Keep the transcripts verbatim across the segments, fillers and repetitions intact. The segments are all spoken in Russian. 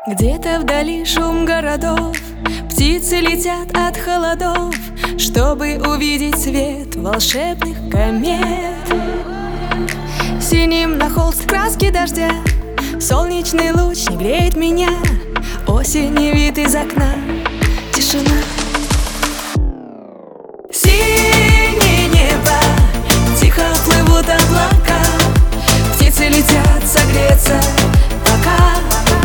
Где-то вдали шум городов, птицы летят от холодов, чтобы увидеть свет волшебных комет. Синим на холст краски дождя, солнечный луч не греет меня, осенний вид из окна, тишина. Синее небо, тихо плывут облака, птицы летят согреться пока.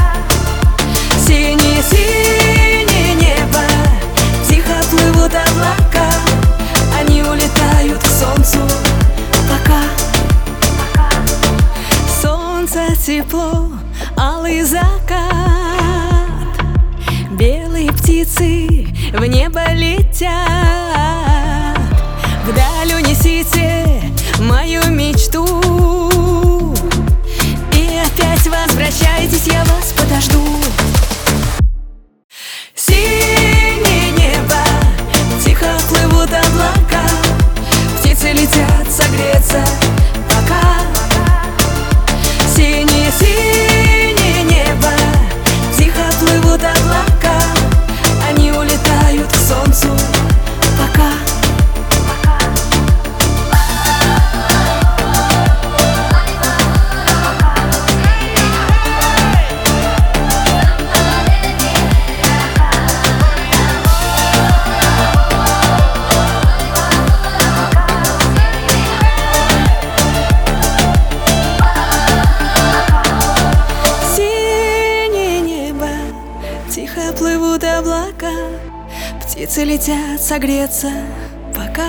Синее-синее небо, тихо плывут облака, они улетают к солнцу пока. Солнце тепло, алый закат, белые птицы в небо летят. Вдаль унесите мою мечту, и опять возвращайтесь, я вас подожду. Синее небо, тихо плывут облака, птицы летят согреться пока. Синее-синее небо, тихо плывут облака, они улетают к солнцу пока. Тихо плывут облака, птицы летят согреться пока.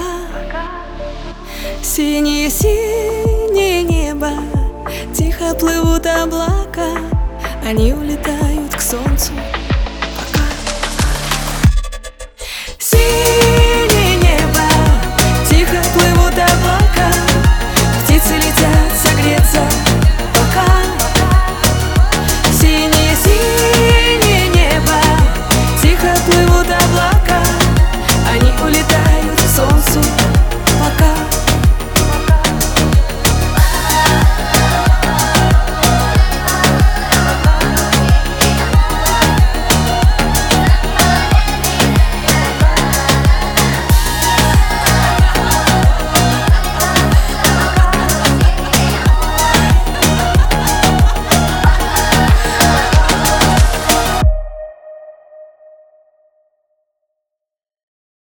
Синее-синее небо, тихо плывут облака, они улетают к солнцу.